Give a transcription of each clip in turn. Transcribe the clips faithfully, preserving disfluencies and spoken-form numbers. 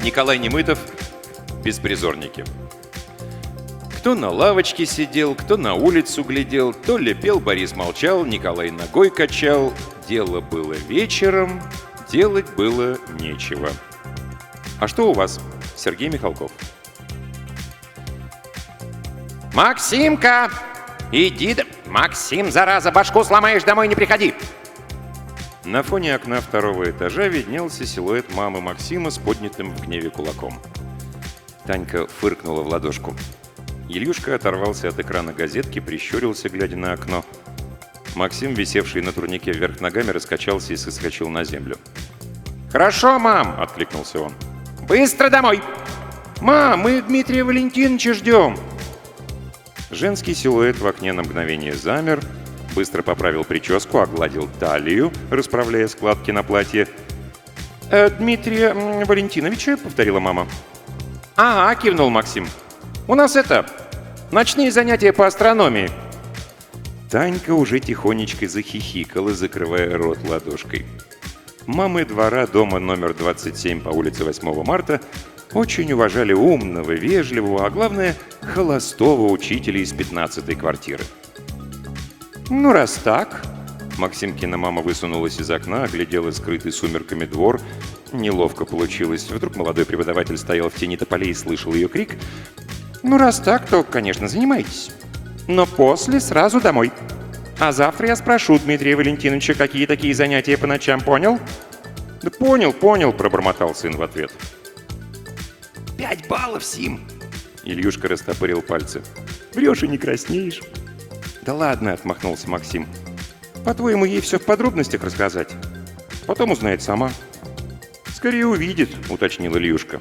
Николай Немытов, «Беспризорники». Кто на лавочке сидел, кто на улицу глядел, то ли пел, Борис молчал, Николай ногой качал. Дело было вечером, делать было нечего. А что у вас, Сергей Михалков? Максимка, иди... До... Максим, зараза, башку сломаешь, домой не приходи. На фоне окна второго этажа виднелся силуэт мамы Максима с поднятым в гневе кулаком. Танька фыркнула в ладошку. Ильюшка оторвался от экрана газетки, прищурился, глядя на окно. Максим, висевший на турнике вверх ногами, раскачался и соскочил на землю. «Хорошо, мам!» — откликнулся он. «Быстро домой!» «Мам, мы Дмитрия Валентиновича ждем!» Женский силуэт в окне на мгновение замер, быстро поправил прическу, огладил талию, расправляя складки на платье. «Э, «Дмитрия Валентиновича?» — повторила мама. «Ага», — кивнул Максим. «У нас это... ночные занятия по астрономии». Танька уже тихонечко захихикала, закрывая рот ладошкой. Мамы двора дома номер двадцать семь по улице восьмого марта очень уважали умного, вежливого, а главное, холостого учителя из пятнадцатой квартиры. «Ну, раз так...» Максимкина мама высунулась из окна, оглядела скрытый сумерками двор. Неловко получилось. Вдруг молодой преподаватель стоял в тени тополей и слышал ее крик. «Ну, раз так, то, конечно, занимайтесь. Но после сразу домой. А завтра я спрошу Дмитрия Валентиновича, какие такие занятия по ночам, понял?» «Да понял, понял», — пробормотал сын в ответ. «Пять баллов, Сим!» Ильюшка растопырил пальцы. «Врешь и не краснеешь». «Да ладно», — отмахнулся Максим. «По-твоему, ей все в подробностях рассказать? Потом узнает сама». «Скорее увидит», — уточнил Ильюшка.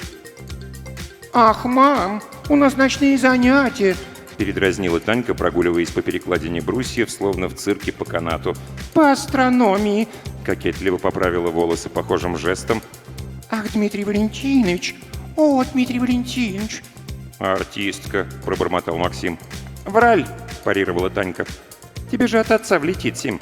«Ах, мам, у нас ночные занятия!» — передразнила Танька, прогуливаясь по перекладине брусьев, словно в цирке по канату. «По астрономии!» — кокетливо поправила волосы похожим жестом. «Ах, Дмитрий Валентинович! О, Дмитрий Валентинович!» «Артистка!» — пробормотал Максим. «Враль!» — парировала Танька. «Тебе же от отца влетит, Сим!»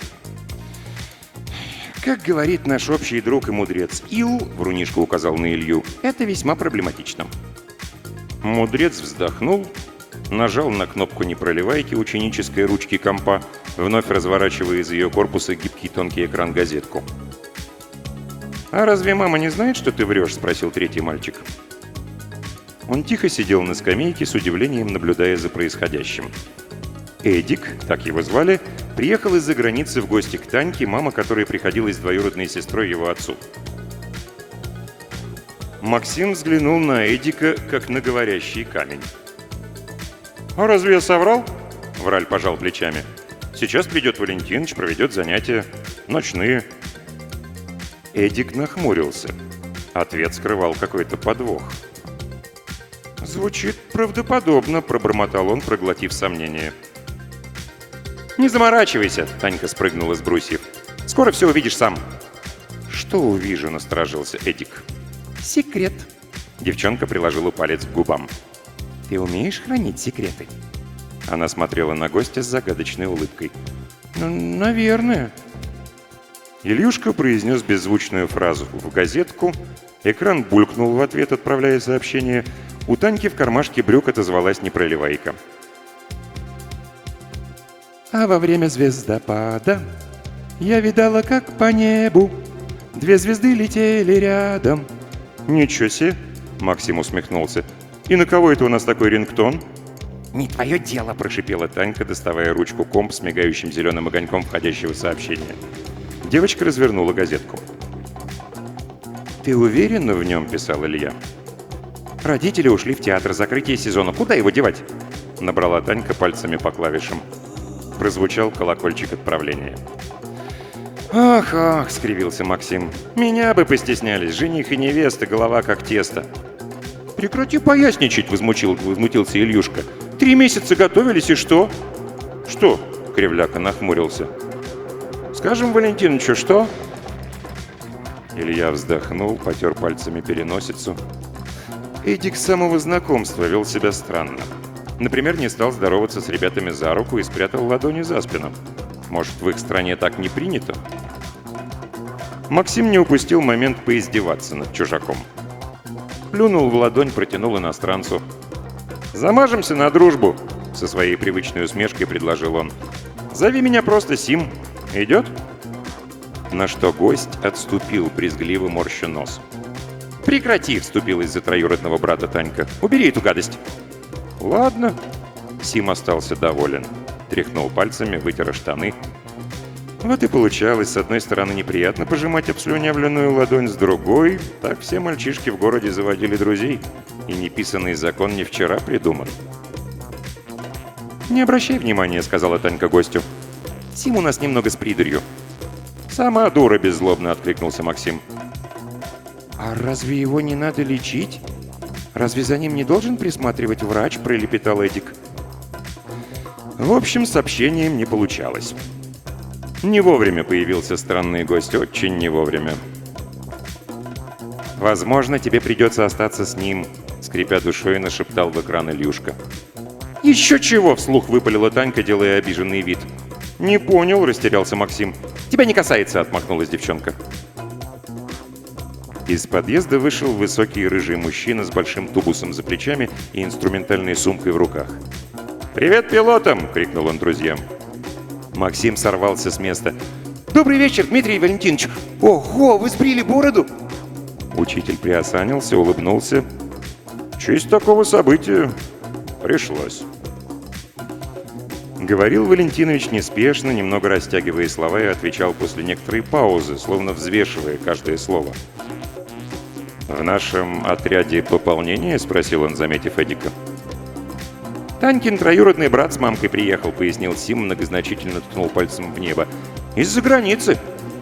«Как говорит наш общий друг и мудрец Ил, — врунишка указал на Илью, — это весьма проблематично». Мудрец вздохнул, нажал на кнопку непроливайки ученической ручки компа, вновь разворачивая из ее корпуса гибкий тонкий экран газетку. «А разве мама не знает, что ты врешь?» — спросил третий мальчик. Он тихо сидел на скамейке, с удивлением наблюдая за происходящим. Эдик, так его звали, приехал из-за границы в гости к Таньке, мама которой приходилась двоюродной сестрой его отцу. Максим взглянул на Эдика, как на говорящий камень. «А разве я соврал?» — Враль пожал плечами. «Сейчас придет Валентиныч, проведет занятия. Ночные». Эдик нахмурился. Ответ скрывал какой-то подвох. «Звучит правдоподобно», — пробормотал он, проглотив сомнение. «Не заморачивайся», — Танька спрыгнула с брусьев. «Скоро все увидишь сам». «Что увижу?» — насторожился Эдик. «Секрет». Девчонка приложила палец к губам. «Ты умеешь хранить секреты?» Она смотрела на гостя с загадочной улыбкой. «Ну, наверное». Ильюшка произнес беззвучную фразу в газетку. Экран булькнул в ответ, отправляя сообщение. У Таньки в кармашке брюк отозвалась непроливайка. «А во время звездопада я видала, как по небу две звезды летели рядом». «Ничего себе!» — Максим усмехнулся. «И на кого это у нас такой рингтон?» «Не твое дело!» — прошипела Танька, доставая ручку комп с мигающим зеленым огоньком входящего сообщения. Девочка развернула газетку. «Ты уверена в нем?» — писал Илья. «Родители ушли в театр, закрытие сезона. Куда его девать?» — набрала Танька пальцами по клавишам. Прозвучал колокольчик отправления. «Ах, ах!» — скривился Максим. «Меня бы постеснялись, жених и невеста, голова как тесто». «Прекрати поясничать!» — возмутил, возмутился Ильюшка. «Три месяца готовились, и что?» «Что?» — Кривляка нахмурился. «Скажем Валентиновичу, что?» Илья вздохнул, потер пальцами переносицу. Эдик с самого знакомства вел себя странно. Например, не стал здороваться с ребятами за руку и спрятал ладони за спину. Может, в их стране так не принято? Максим не упустил момент поиздеваться над чужаком. плюнул в ладонь, протянул иностранцу. «Замажемся на дружбу», — со своей привычной усмешкой предложил он. «Зови меня просто Сим. Идет?» На что гость отступил, брезгливо морща нос. «Прекрати!» — вступилась за троюродного брата Танька. «Убери эту гадость!» «Ладно». Сим остался доволен. Тряхнул пальцами, вытер штаны. Вот и получалось, с одной стороны, неприятно пожимать обслюнявленную ладонь, с другой — так все мальчишки в городе заводили друзей. И неписанный закон не вчера придуман. «Не обращай внимания», — сказала Танька гостю. «Сим у нас немного с придурью». «Сама дура», — беззлобно откликнулся Максим. «А разве его не надо лечить? Разве за ним не должен присматривать врач?» — пролепетал Эдик. В общем, с общением не получалось. Не вовремя появился странный гость, очень не вовремя. «Возможно, тебе придется остаться с ним», — скрипя душой, нашептал в экран Ильюшка. «Еще чего!» — вслух выпалила Танька, делая обиженный вид. «Не понял», — растерялся Максим. «Тебя не касается», — отмахнулась девчонка. Из подъезда вышел высокий рыжий мужчина с большим тубусом за плечами и инструментальной сумкой в руках. «Привет пилотам!» — крикнул он друзьям. Максим сорвался с места. «Добрый вечер, Дмитрий Валентинович! Ого, вы сбрили бороду!» Учитель приосанился, улыбнулся. «В честь такого события пришлось». Говорил Валентинович неспешно, немного растягивая слова, и отвечал после некоторой паузы, словно взвешивая каждое слово. «В нашем отряде пополнение?» — спросил он, заметив Эдика. «Танькин троюродный брат с мамкой приехал», — пояснил Сим, многозначительно ткнул пальцем в небо. «Из-за границы».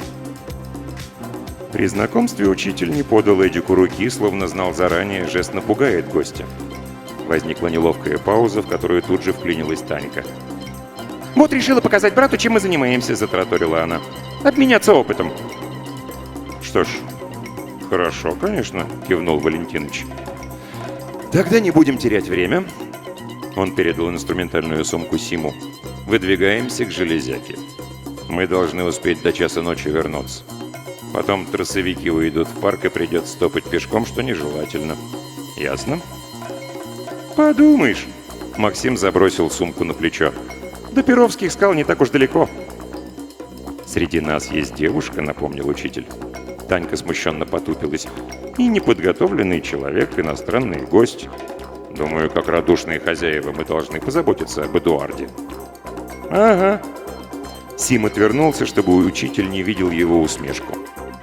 При знакомстве учитель не подал Эдику руки, словно знал заранее, жест напугает гостя. Возникла неловкая пауза, в которую тут же вклинилась Танька. «Вот решила показать брату, чем мы занимаемся», — затраторила она. «Обменяться опытом». «Что ж, хорошо, конечно», — кивнул Валентинович. «Тогда не будем терять время». Он передал инструментальную сумку Симу. «Выдвигаемся к железяке. Мы должны успеть до часа ночи вернуться. Потом трассовики уйдут в парк, и придется топать пешком, что нежелательно. Ясно?» «Подумаешь», — Максим забросил сумку на плечо. «До Перовских скал не так уж далеко». «Среди нас есть девушка», — напомнил учитель. Танька смущенно потупилась. «И неподготовленный человек, иностранный гость. Думаю, как радушные хозяева мы должны позаботиться об Эдуарде». «Ага». Сим отвернулся, чтобы учитель не видел его усмешку.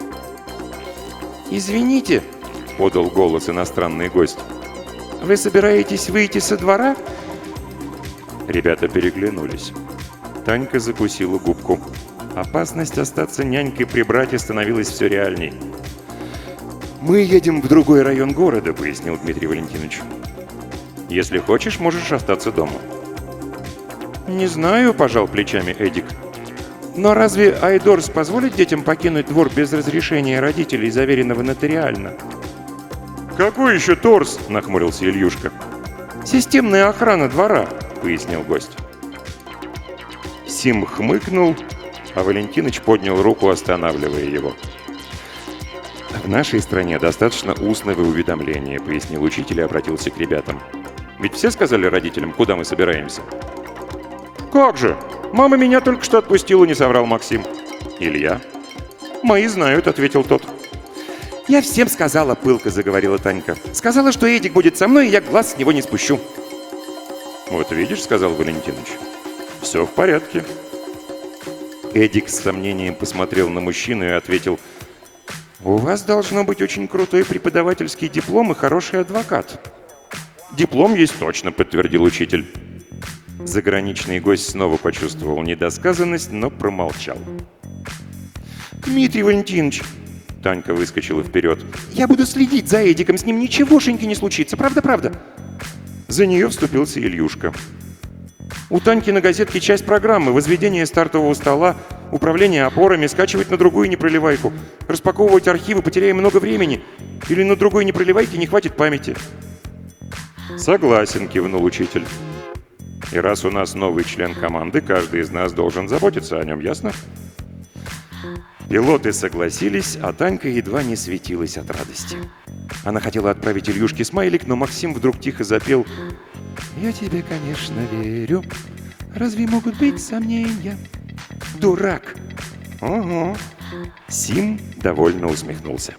«Извините», — подал голос иностранный гость. «Вы собираетесь выйти со двора?» Ребята переглянулись. Танька закусила губку. Опасность остаться нянькой при брате становилась все реальней. «Мы едем в другой район города», — пояснил Дмитрий Валентинович. «Если хочешь, можешь остаться дома». «Не знаю», — пожал плечами Эдик. «Но разве Айдорс позволит детям покинуть двор без разрешения родителей, заверенного нотариально?» «Какой еще торс?» — нахмурился Ильюшка. «Системная охрана двора», — пояснил гость. Сим хмыкнул, а Валентиныч поднял руку, останавливая его. «В нашей стране достаточно устного уведомления», — пояснил учитель и обратился к ребятам. «Ведь все сказали родителям, куда мы собираемся?» «Как же! Мама меня только что отпустила», — не соврал Максим. «Илья?» «Мои знают», — ответил тот. «Я всем сказала», — пылко заговорила Танька. «Сказала, что Эдик будет со мной, и я глаз с него не спущу». «Вот видишь», — сказал Валентинович, — «все в порядке». Эдик с сомнением посмотрел на мужчину и ответил: «У вас должно быть очень крутой преподавательский диплом и хороший адвокат». «Диплом есть точно», — подтвердил учитель. Заграничный гость снова почувствовал недосказанность, но промолчал. «Дмитрий Валентинович», — Танька выскочила вперед, — «я буду следить за Эдиком, с ним ничегошеньки не случится, правда-правда?» За нее вступился Ильюшка. «У Таньки на газетке часть программы: возведение стартового стола, управление опорами, скачивать на другую непроливайку, распаковывать архивы, потеряем много времени, или на другой непроливайке не хватит памяти». «Согласен», — кивнул учитель. «И раз у нас новый член команды, каждый из нас должен заботиться о нем, ясно?» Пилоты согласились, а Танька едва не светилась от радости. Она хотела отправить Ильюшке смайлик, но Максим вдруг тихо запел: «Я тебе, конечно, верю. Разве могут быть сомнения?» «Дурак!» «Угу». Сим довольно усмехнулся.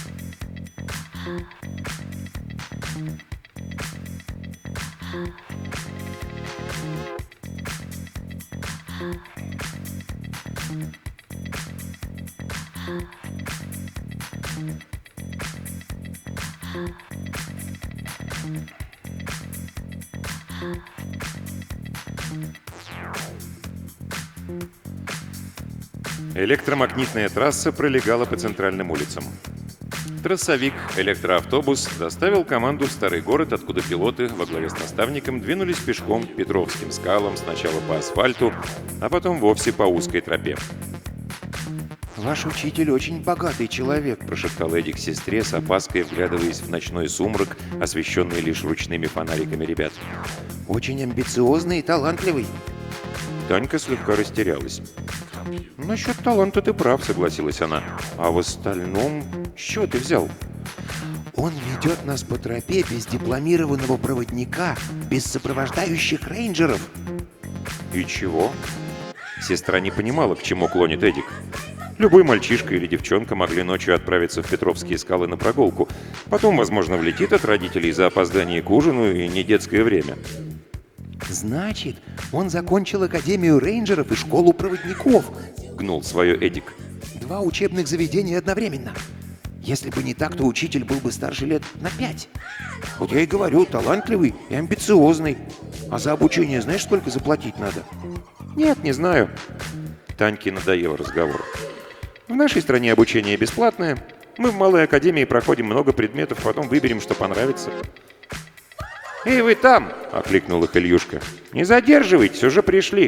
Электромагнитная трасса пролегала по центральным улицам. Трассовик, электроавтобус доставил команду в старый город, откуда пилоты во главе с наставником двинулись пешком к Петровским скалам, сначала по асфальту, а потом вовсе по узкой тропе. «Ваш учитель очень богатый человек», – прошептал Эдик сестре, с опаской вглядываясь в ночной сумрак, освещенный лишь ручными фонариками ребят. «Очень амбициозный и талантливый». Танька слегка растерялась. «Насчет таланта ты прав», — согласилась она. «А в остальном, с чего ты взял?» «Он ведет нас по тропе без дипломированного проводника, без сопровождающих рейнджеров». «И чего?» Сестра не понимала, к чему клонит Эдик. Любой мальчишка или девчонка могли ночью отправиться в Петровские скалы на прогулку. Потом, возможно, влетит от родителей за опоздание к ужину и не детское время. «Значит, он закончил Академию рейнджеров и школу проводников», — гнул свое Эдик. «Два учебных заведения одновременно. Если бы не так, то учитель был бы старше лет на пять. Вот я и говорю, талантливый и амбициозный. А за обучение знаешь, сколько заплатить надо?» «Нет, не знаю». Таньке надоел разговор. «В нашей стране обучение бесплатное. Мы в малой академии проходим много предметов, потом выберем, что понравится». «Эй, вы там!» — окликнул их Ильюшка. «Не задерживайтесь, уже пришли!»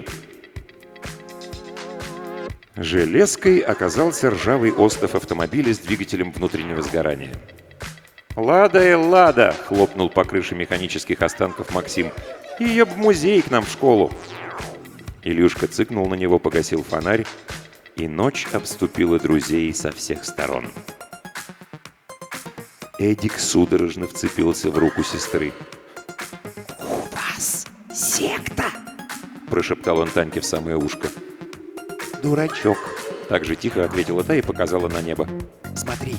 Железкой оказался ржавый остов автомобиля с двигателем внутреннего сгорания. «Лада и Лада!» — хлопнул по крыше механических останков Максим. «Ее в музей к нам в школу!» Илюшка цыкнул на него, погасил фонарь, и ночь обступила друзей со всех сторон. Эдик судорожно вцепился в руку сестры. «У вас секта!» – прошептал он Таньке в самое ушко. «Дурачок!» – так же тихо ответила та и показала на небо. «Смотри!»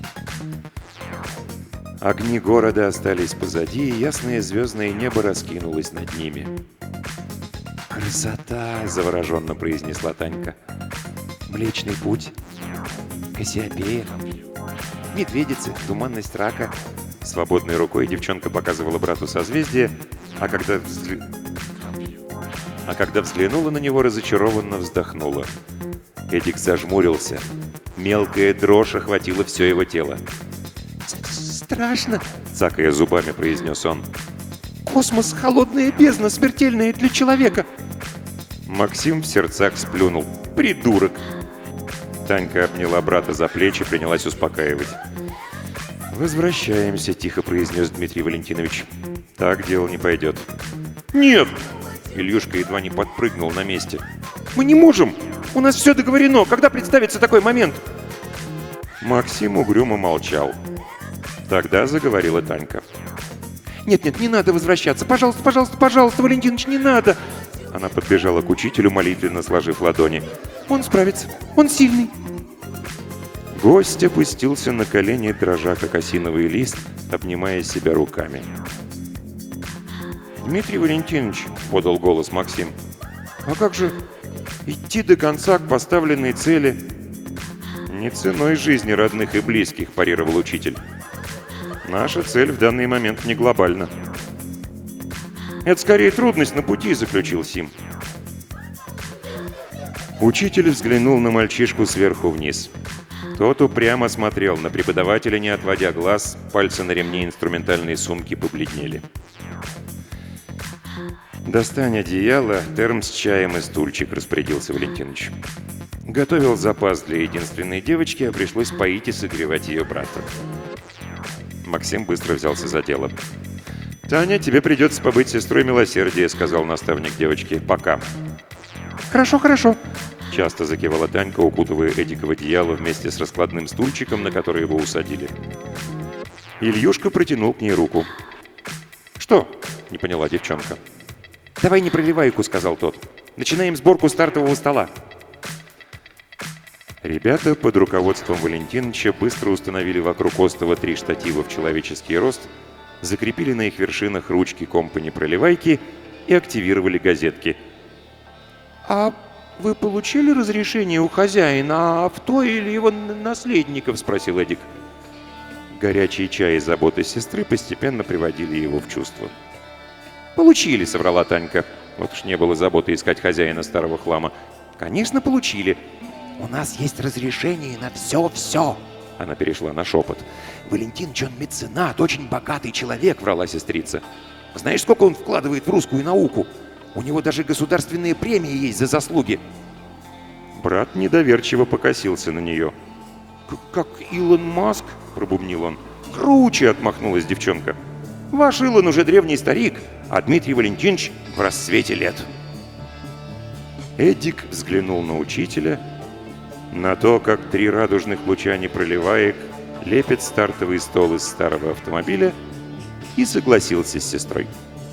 Огни города остались позади, и ясное звездное небо раскинулось над ними. «Красота!» – завороженно произнесла Танька. «Млечный путь, Кассиопея, медведицы, туманность рака». Свободной рукой девчонка показывала брату созвездие, а когда, взгля... а когда взглянула на него, разочарованно вздохнула. Эдик зажмурился. Мелкая дрожь охватила все его тело. «Страшно!» – цакая зубами, произнес он. «Космос – холодная бездна, смертельная для человека!» Максим в сердцах сплюнул. «Придурок!» Танька обняла брата за плечи, принялась успокаивать. «Возвращаемся», — тихо произнес Дмитрий Валентинович. «Так дело не пойдет». «Нет!» — Ильюшка едва не подпрыгнул на месте. «Мы не можем! У нас все договорено! Когда представится такой момент?» Максим угрюмо молчал. Тогда заговорила Танька. «Нет-нет, не надо возвращаться! Пожалуйста, пожалуйста, пожалуйста, Валентинович, не надо!» Она подбежала к учителю, молитвенно сложив ладони. «Он справится! Он сильный!» Гость опустился на колени, дрожа как осиновый лист, обнимая себя руками. «Дмитрий Валентинович», — подал голос Максим, — «а как же идти до конца к поставленной цели?» «Не ценой жизни родных и близких», — парировал учитель. «Наша цель в данный момент не глобальна». «Это скорее трудность на пути», — заключил Сим. Учитель взглянул на мальчишку сверху вниз. Тот упрямо смотрел на преподавателя, не отводя глаз, пальцы на ремне инструментальной сумки побледнели. «Достань одеяло, термос с чаем и стульчик», — распорядился Валентинович. Готовил запас для единственной девочки, а пришлось поить и согревать ее брата. Максим быстро взялся за дело. «Таня, тебе придется побыть сестрой милосердия», — сказал наставник девочки. «Пока». «Хорошо, хорошо». — часто закивала Танька, укутывая Эдика в одеяло вместе с раскладным стульчиком, на который его усадили. Ильюшка протянул к ней руку. «Что?» — не поняла девчонка. «Давай не проливайку», — сказал тот. «Начинаем сборку стартового стола». Ребята под руководством Валентиновича быстро установили вокруг остова три штатива в человеческий рост, закрепили на их вершинах ручки компани-проливайки и активировали газетки. «А вы получили разрешение у хозяина авто или его наследников?» — спросил Эдик. Горячий чай и заботы сестры постепенно приводили его в чувство. «Получили», — соврала Танька. Вот уж не было заботы искать хозяина старого хлама. «Конечно, получили. У нас есть разрешение на все-все». Она перешла на шепот. «Валентиныч, он меценат, очень богатый человек», — врала сестрица. «Знаешь, сколько он вкладывает в русскую науку? У него даже государственные премии есть за заслуги». Брат недоверчиво покосился на нее. «Как Илон Маск?» — пробубнил он. «Круче!» — отмахнулась девчонка. «Ваш Илон уже древний старик, а Дмитрий Валентинович в расцвете лет». Эдик взглянул на учителя, на то, как три радужных луча непроливаек лепят стартовый стол из старого автомобиля, и согласился с сестрой.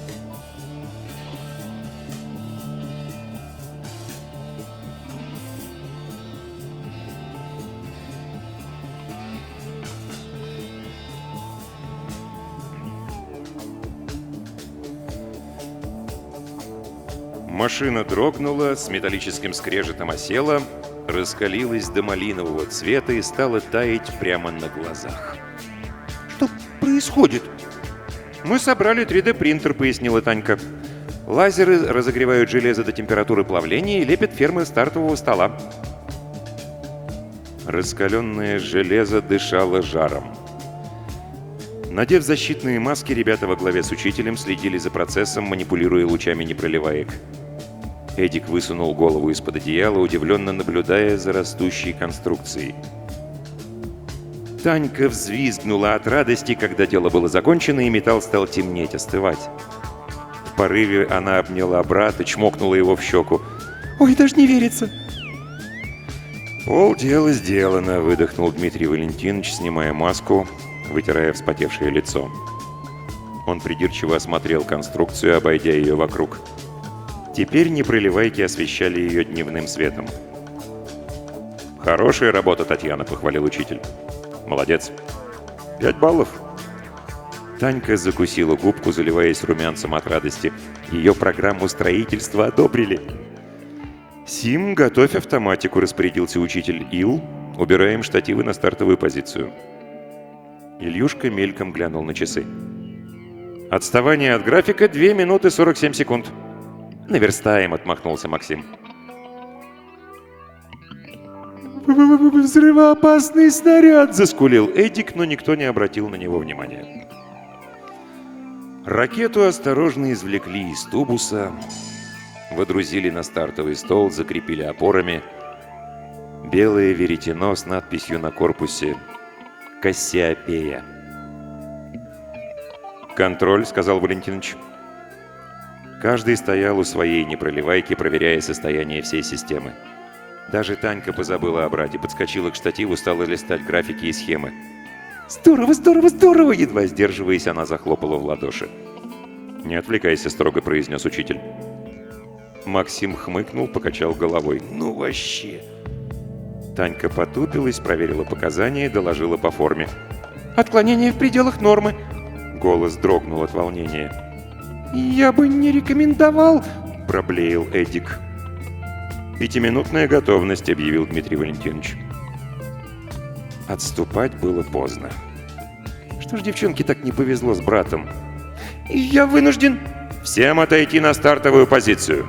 Машина дрогнула, с металлическим скрежетом осела, раскалилась до малинового цвета и стала таять прямо на глазах. «Что происходит?» «Мы собрали три дэ принтер», — пояснила Танька. «Лазеры разогревают железо до температуры плавления и лепят фермы стартового стола». Раскаленное железо дышало жаром. Надев защитные маски, ребята во главе с учителем следили за процессом, манипулируя лучами непроливаек. Эдик высунул голову из-под одеяла, удивленно наблюдая за растущей конструкцией. Танька взвизгнула от радости, когда дело было закончено, и металл стал темнеть, остывать. В порыве она обняла брата, чмокнула его в щеку. «Ой, даже не верится!» «Полдела сделано», — выдохнул Дмитрий Валентинович, снимая маску, вытирая вспотевшее лицо. Он придирчиво осмотрел конструкцию, обойдя ее вокруг. Теперь непроливайки освещали ее дневным светом. «Хорошая работа, Татьяна», — похвалил учитель. «Молодец. Пять баллов». Танька закусила губку, заливаясь румянцем от радости. Ее программу строительства одобрили. «Сим, готовь автоматику», — распорядился учитель. «Ил, убираем штативы на стартовую позицию». Ильюшка мельком глянул на часы. «Отставание от графика две минуты сорок семь секунд». «Наверстаем», — отмахнулся Максим. «Взрывоопасный снаряд!» — заскулил Эдик, но никто не обратил на него внимания. Ракету осторожно извлекли из тубуса, водрузили на стартовый стол, закрепили опорами. Белое веретено с надписью на корпусе «Кассиопея». «Контроль», — сказал Валентинович. Каждый стоял у своей непроливайки, проверяя состояние всей системы. Даже Танька позабыла о брате, подскочила к штативу, стала листать графики и схемы. «Здорово, здорово, здорово!» Едва сдерживаясь, она захлопала в ладоши. «Не отвлекайся», — строго произнес учитель. Максим хмыкнул, покачал головой. «Ну вообще!» Танька потупилась, проверила показания и доложила по форме. «Отклонение в пределах нормы!» Голос дрогнул от волнения. «Я бы не рекомендовал», — проблеял Эдик. «Пятиминутная готовность», — объявил Дмитрий Валентинович. Отступать было поздно. Что ж девчонке так не повезло с братом? «Я вынужден...» «Всем отойти на стартовую позицию!»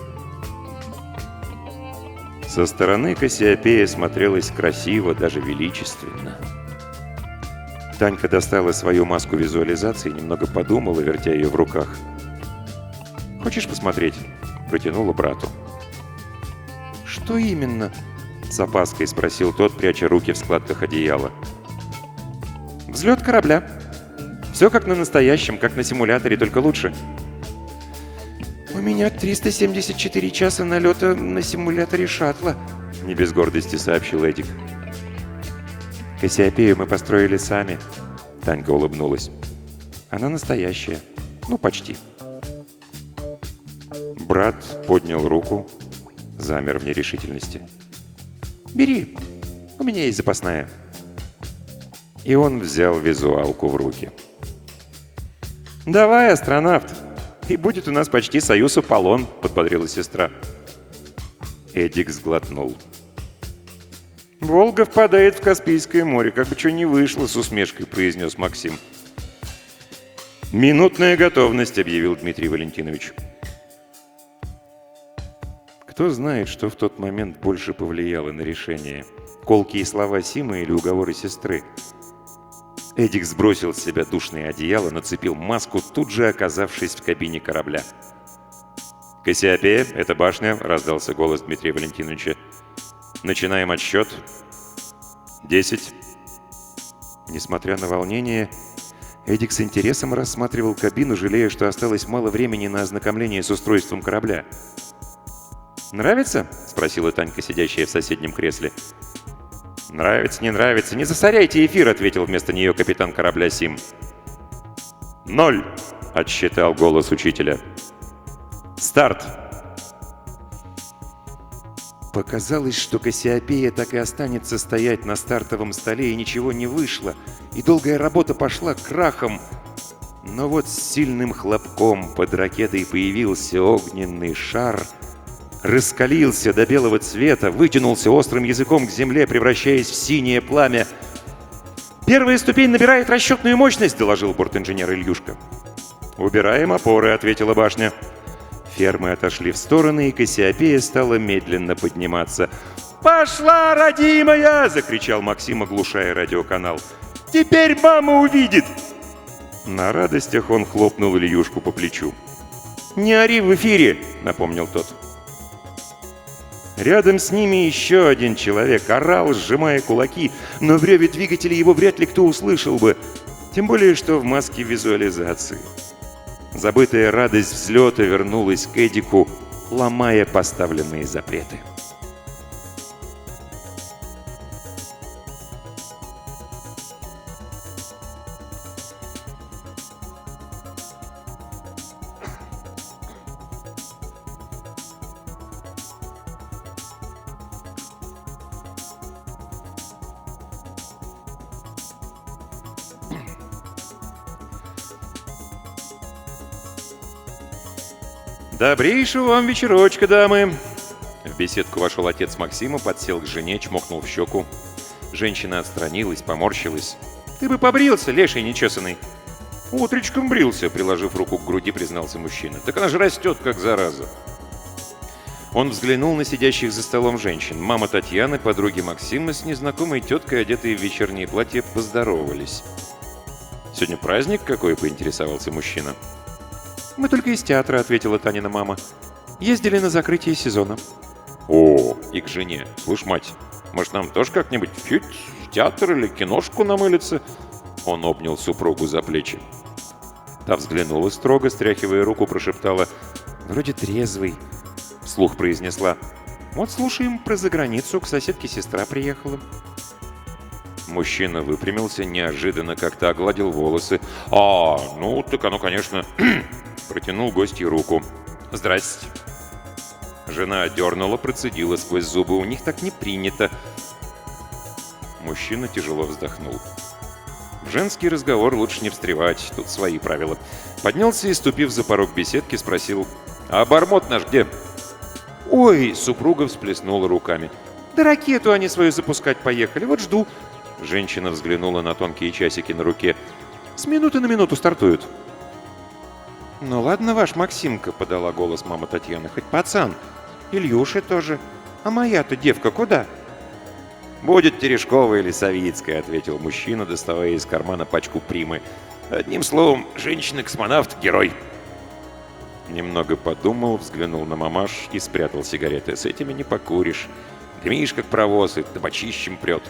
Со стороны Кассиопея смотрелась красиво, даже величественно. Танька достала свою маску визуализации, немного подумала, вертя ее в руках. «Хочешь посмотреть?» — протянула брату. «Что именно?» — с опаской спросил тот, пряча руки в складках одеяла. «Взлет корабля. Все как на настоящем, как на симуляторе, только лучше». «У меня триста семьдесят четыре часа налета на симуляторе шаттла», — не без гордости сообщил Эдик. «Кассиопею мы построили сами», — Танька улыбнулась. «Она настоящая. Ну, почти». Брат поднял руку, замер в нерешительности. «Бери, у меня есть запасная». И он взял визуалку в руки. «Давай, астронавт, и будет у нас почти союз Аполлон», — подбодрила сестра. Эдик сглотнул. «Волга впадает в Каспийское море, как бы что ни вышло», — с усмешкой произнес Максим. «Минутная готовность», — объявил Дмитрий Валентинович. Кто знает, что в тот момент больше повлияло на решение? Колкие слова Симы или уговоры сестры? Эдик сбросил с себя душное одеяло, нацепил маску, тут же оказавшись в кабине корабля. «Кассиопея, это башня», — раздался голос Дмитрия Валентиновича. «Начинаем отсчет. Десять». Несмотря на волнение, Эдик с интересом рассматривал кабину, жалея, что осталось мало времени на ознакомление с устройством корабля. «Нравится?» — спросила Танька, сидящая в соседнем кресле. «Нравится, не нравится. Не засоряйте эфир», — ответил вместо нее капитан корабля Сим. «Ноль», — отсчитал голос учителя. «Старт». Показалось, что Кассиопея так и останется стоять на стартовом столе, и ничего не вышло, и долгая работа пошла крахом. Но вот с сильным хлопком под ракетой появился огненный шар, раскалился до белого цвета, вытянулся острым языком к земле, превращаясь в синее пламя. «Первая ступень набирает расчетную мощность», — доложил бортинженер Ильюшка. «Убираем опоры», — ответила башня. Фермы отошли в стороны, и Кассиопея стала медленно подниматься. «Пошла, родимая!» — закричал Максим, оглушая радиоканал. «Теперь мама увидит!» На радостях он хлопнул Ильюшку по плечу. «Не ори в эфире!» — напомнил тот. Рядом с ними еще один человек орал, сжимая кулаки, но в реве двигателя его вряд ли кто услышал бы, тем более что в маске визуализации. Забытая радость взлета вернулась к Эдику, ломая поставленные запреты. «Добрейшего вам вечерочка, дамы!» В беседку вошел отец Максима, подсел к жене, чмокнул в щеку. Женщина отстранилась, поморщилась. «Ты бы побрился, леший нечесанный!» «Утречком брился», — приложив руку к груди, признался мужчина. «Так она же растет, как зараза!» Он взглянул на сидящих за столом женщин. Мама Татьяны, подруги Максима с незнакомой теткой, одетые в вечернее платье, поздоровались. «Сегодня праздник какой?» — поинтересовался мужчина. «Мы только из театра», — ответила Танина мама. «Ездили на закрытие сезона». «О, и к жене. Слушай, мать, может, нам тоже как-нибудь фють, в театр или киношку намылиться?» Он обнял супругу за плечи. Та взглянула строго, стряхивая руку, прошептала: «Вроде трезвый», — вслух произнесла: «Вот слушаем про заграницу, к соседке сестра приехала». Мужчина выпрямился, неожиданно как-то огладил волосы. «А, ну, так оно, конечно...» Протянул гостью руку. «Здрасте». Жена отдернула, процедила сквозь зубы. «У них так не принято». Мужчина тяжело вздохнул. В женский разговор лучше не встревать, тут свои правила. Поднялся и, ступив за порог беседки, спросил: «А обормот наш где?» «Ой!» — супруга всплеснула руками. «Да ракету они свою запускать поехали, вот жду». Женщина взглянула на тонкие часики на руке. «С минуты на минуту стартуют». «Ну ладно, ваш Максимка», — подала голос мама Татьяны, — «хоть пацан. Ильюша тоже. А моя-то девка куда?» «Будет Терешкова или Савицкая», — ответил мужчина, доставая из кармана пачку примы. «Одним словом, женщина-космонавт — герой». Немного подумал, взглянул на мамаш и спрятал сигареты. «С этими не покуришь. Дымишь, как паровоз, и табачищем прет».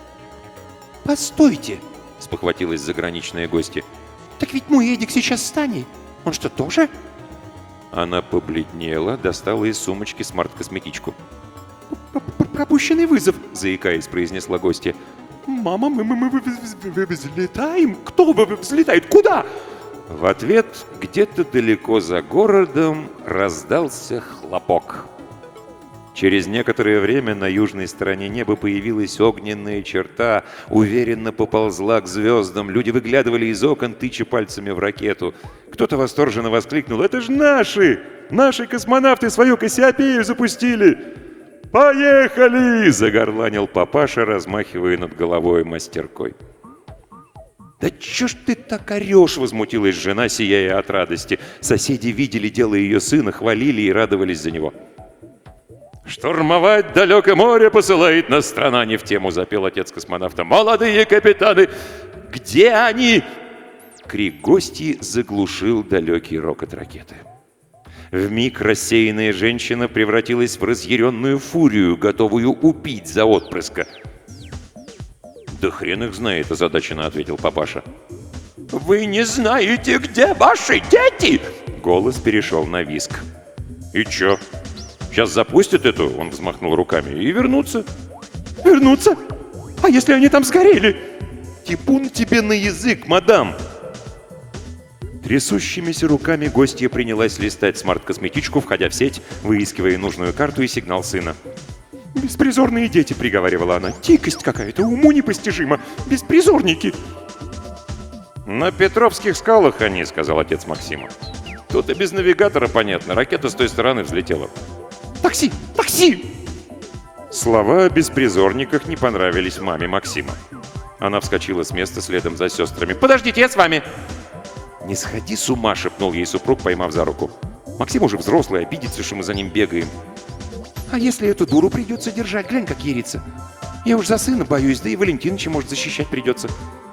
«Постойте!» — спохватилась заграничная гостья. «Так ведь мой Эдик сейчас с Таней. Он что, тоже?» Она побледнела, достала из сумочки смарт-косметичку. «Пропущенный вызов», — заикаясь, произнесла гостья. «Мама, мы, мы, мы взлетаем? Кто взлетает? Куда?» В ответ где-то далеко за городом раздался хлопок. Через некоторое время на южной стороне неба появилась огненная черта, уверенно поползла к звездам. Люди выглядывали из окон, тыча пальцами в ракету. Кто-то восторженно воскликнул: «Это же наши! Наши космонавты свою Кассиопею запустили!» «Поехали!» — загорланил папаша, размахивая над головой мастеркой. «Да чё ж ты так орёшь?» — возмутилась жена, сияя от радости. Соседи видели дело ее сына, хвалили и радовались за него. «Штурмовать далекое море посылает нас страна», — не в тему запел отец космонавта. «Молодые капитаны! Где они?» Крик гостьи заглушил далекий рокот ракеты. Вмиг рассеянная женщина превратилась в разъяренную фурию, готовую убить за отпрыска. «Да хрен их знает», — озадаченно ответил папаша. «Вы не знаете, где ваши дети?» Голос перешел на визг. «И чё? Сейчас запустят эту?» — он взмахнул руками. «И вернутся». «Вернутся? А если они там сгорели?» «Типун тебе на язык, мадам!» Трясущимися руками гостья принялась листать смарт-косметичку, входя в сеть, выискивая нужную карту и сигнал сына. «Беспризорные дети», — приговаривала она. «Дикость какая-то, уму непостижимо. Беспризорники». «На Петровских скалах они», — сказал отец Максима. «Тут и без навигатора понятно. Ракета с той стороны взлетела». «Такси! Такси!» Слова о беспризорниках не понравились маме Максима. Она вскочила с места следом за сестрами. «Подождите, я с вами!» «Не сходи с ума!» — шепнул ей супруг, поймав за руку. «Максим уже взрослый, обидится, что мы за ним бегаем». «А если эту дуру придется держать? Глянь, как ерится. Я уж за сына боюсь, да и Валентиныча, может, защищать придется».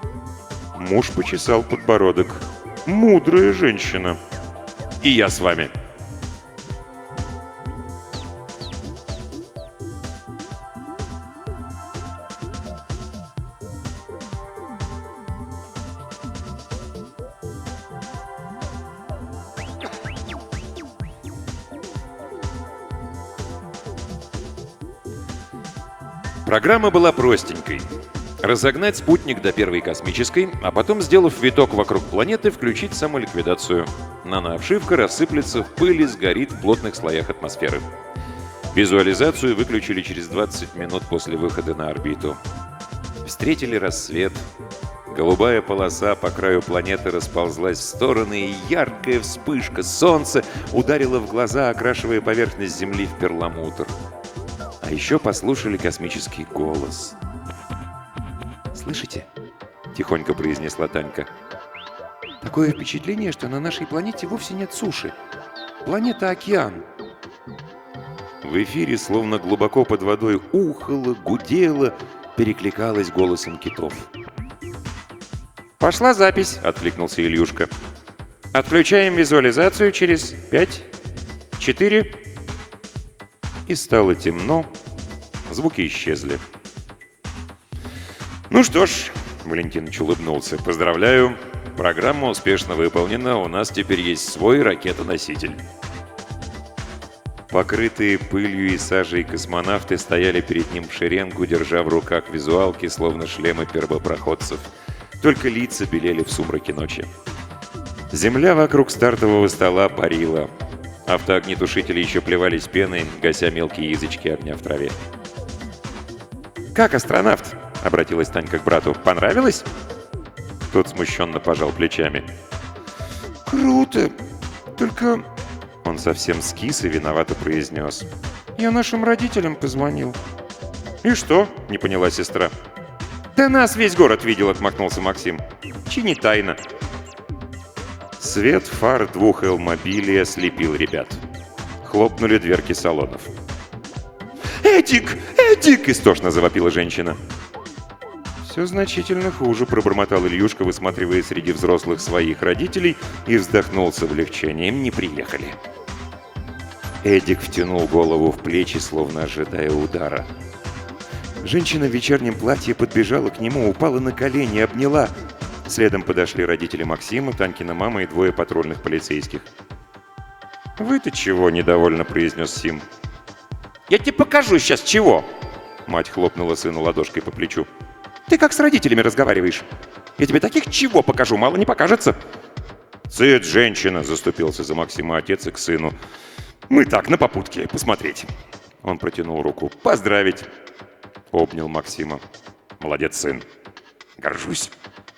Муж почесал подбородок. «Мудрая женщина. И я с вами». Программа была простенькой. Разогнать спутник до первой космической, а потом, сделав виток вокруг планеты, включить самоликвидацию. Нанообшивка рассыплется в пыль и сгорит в плотных слоях атмосферы. Визуализацию выключили через двадцать минут после выхода на орбиту. Встретили рассвет. Голубая полоса по краю планеты расползлась в стороны, и яркая вспышка солнца ударила в глаза, окрашивая поверхность Земли в перламутр. А еще послушали космический голос. «Слышите?» — тихонько произнесла Танька. «Такое впечатление, что на нашей планете вовсе нет суши. Планета — океан». В эфире, словно глубоко под водой, ухало, гудело, перекликалось голосом китов. «Пошла запись», — откликнулся Ильюшка. «Отключаем визуализацию через пять, четыре...» И стало темно, звуки исчезли. «Ну что ж», — Валентиныч улыбнулся, — «поздравляю, программа успешно выполнена, у нас теперь есть свой ракетоноситель». Покрытые пылью и сажей космонавты стояли перед ним в шеренгу, держа в руках визуалки, словно шлемы первопроходцев. Только лица белели в сумраке ночи. Земля вокруг стартового стола парила. Автоогнетушители еще плевались пеной, гася мелкие язычки огня в траве. «Как астронавт?» — обратилась Танька к брату. «Понравилось?» Тот смущенно пожал плечами. «Круто! Только...» Он совсем скис и виновато произнес. «Я нашим родителям позвонил». «И что?» — не поняла сестра. «Да нас весь город видел», — отмахнулся Максим. «Чи не тайна». Свет фар двух Эл-мобилей ослепил ребят. Хлопнули дверки салонов. «Эдик! Эдик!» — истошно завопила женщина. «Все значительно хуже», — пробормотал Ильюшка, высматривая среди взрослых своих родителей, и вздохнул с облегчением. Не приехали. Эдик втянул голову в плечи, словно ожидая удара. Женщина в вечернем платье подбежала к нему, упала на колени, обняла. Следом подошли родители Максима, Танькина мама и двое патрульных полицейских. «Вы-то чего?» — недовольно произнес Сим. Я тебе покажу сейчас чего. Мать хлопнула сыну ладошкой по плечу. Ты как с родителями разговариваешь. Я тебе таких чего покажу, мало не покажется. «Цыц, женщина!» — заступился за Максима отец и к сыну. «Мы так, на попутке, посмотреть». Он протянул руку. «Поздравить!» Обнял Максима. «Молодец, сын. Горжусь».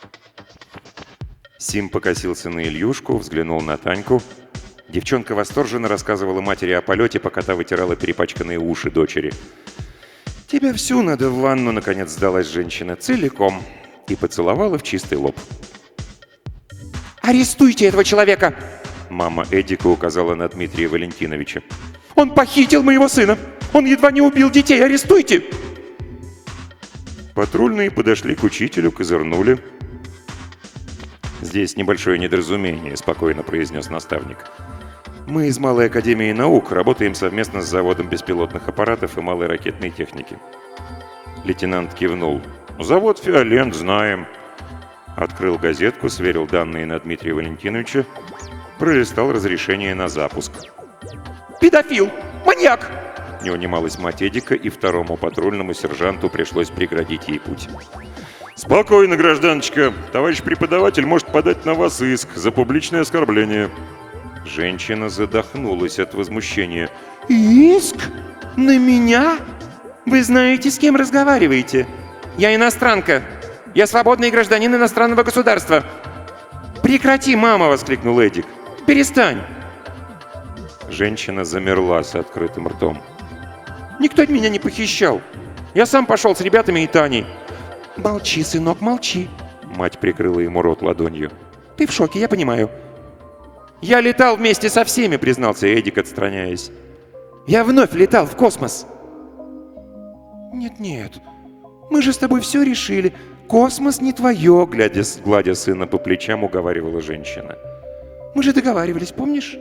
Сим покосился на Ильюшку, взглянул на Таньку. Девчонка восторженно рассказывала матери о полете, пока та вытирала перепачканные уши дочери. «Тебя всю надо в ванну», — наконец сдалась женщина, целиком. И поцеловала в чистый лоб. Арестуйте этого человека! Мама Эдика указала на Дмитрия Валентиновича. Он похитил моего сына! Он едва не убил детей! Арестуйте! Патрульные подошли к учителю, козырнули. «Здесь небольшое недоразумение», — спокойно произнес наставник. «Мы из Малой академии наук работаем совместно с заводом беспилотных аппаратов и малой ракетной техники». Лейтенант кивнул. «Завод «Фиолент» знаем». Открыл газетку, сверил данные на Дмитрия Валентиновича, пролистал разрешение на запуск. «Педофил! Маньяк!» Не унималась мать Эдика, и второму патрульному сержанту пришлось преградить ей путь. «Спокойно, гражданочка. Товарищ преподаватель может подать на вас иск за публичное оскорбление». Женщина задохнулась от возмущения. «Иск? На меня? Вы знаете, с кем разговариваете? Я иностранка. Я свободный гражданин иностранного государства». «Прекрати, мама!» — воскликнул Эдик. «Перестань!» Женщина замерла с открытым ртом. «Никто меня не похищал. Я сам пошел с ребятами и Таней». «Молчи, сынок, молчи!» Мать прикрыла ему рот ладонью. «Ты в шоке, я понимаю». «Я летал вместе со всеми», — признался Эдик, отстраняясь. «Я вновь летал в космос». «Нет-нет, мы же с тобой все решили. Космос не твое», — глядя, гладя сына по плечам, уговаривала женщина. «Мы же договаривались, помнишь?»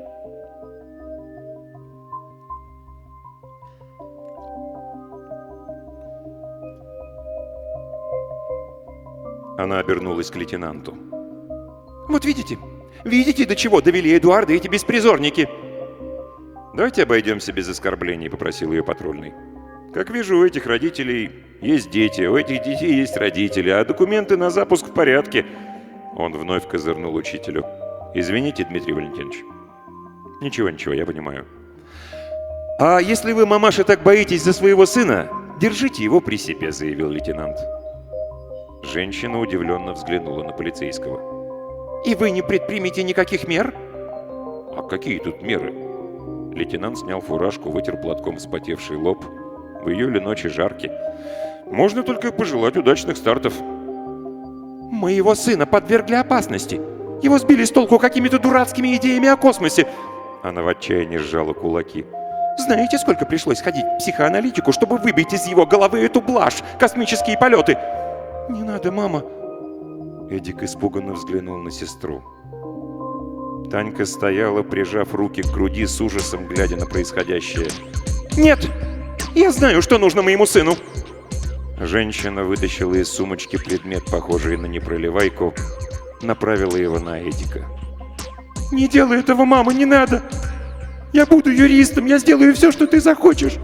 Она обернулась к лейтенанту. «Вот видите? Видите, до чего довели Эдуарда эти беспризорники?» «Давайте обойдемся без оскорблений», — попросил ее патрульный. «Как вижу, у этих родителей есть дети, у этих детей есть родители, а документы на запуск в порядке». Он вновь козырнул учителю. «Извините, Дмитрий Валентинович». «Ничего, ничего, я понимаю». «А если вы, мамаша, так боитесь за своего сына, держите его при себе», — заявил лейтенант. Женщина удивленно взглянула на полицейского. «И вы не предпримете никаких мер?» «А какие тут меры?» Лейтенант снял фуражку, вытер платком вспотевший лоб. В июле ночи жарки. «Можно только пожелать удачных стартов». «Моего сына подвергли опасности. Его сбили с толку какими-то дурацкими идеями о космосе». Она в отчаянии сжала кулаки. «Знаете, сколько пришлось ходить к психоаналитику, чтобы выбить из его головы эту блажь, космические полеты?» «Не надо, мама». Эдик испуганно взглянул на сестру. Танька стояла, прижав руки к груди, с ужасом глядя на происходящее. «Нет! Я знаю, что нужно моему сыну!» Женщина вытащила из сумочки предмет, похожий на непроливайку, направила его на Эдика. «Не делай этого, мама, не надо! Я буду юристом, я сделаю все, что ты захочешь!»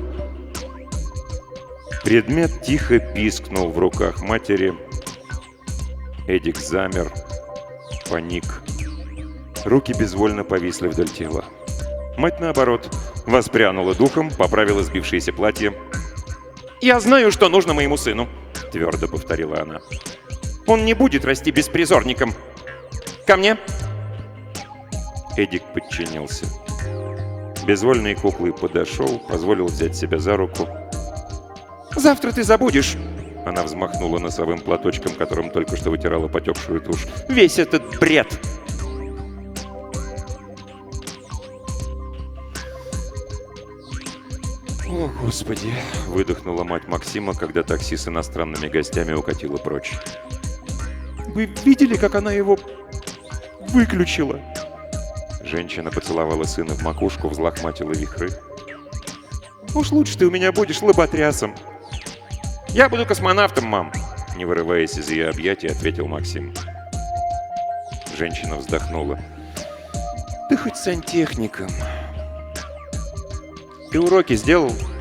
Предмет тихо пискнул в руках матери. Эдик замер, паник. Руки безвольно повисли вдоль тела. Мать, наоборот, воспрянула духом, поправила сбившееся платье. «Я знаю, что нужно моему сыну», — твердо повторила она. «Он не будет расти беспризорником. Ко мне!» Эдик подчинился. Безвольной куклой подошел, позволил взять себя за руку. «Завтра ты забудешь», — она взмахнула носовым платочком, которым только что вытирала потекшую тушь, — «весь этот бред». «О, Господи!» — выдохнула мать Максима, когда такси с иностранными гостями укатило прочь. «Вы видели, как она его выключила?» Женщина поцеловала сына в макушку, взлохматила вихры. «Уж лучше ты у меня будешь лоботрясом». «Я буду космонавтом, мам», — не вырываясь из ее объятий, ответил Максим. Женщина вздохнула. Ты хоть сантехником. Ты уроки сделал?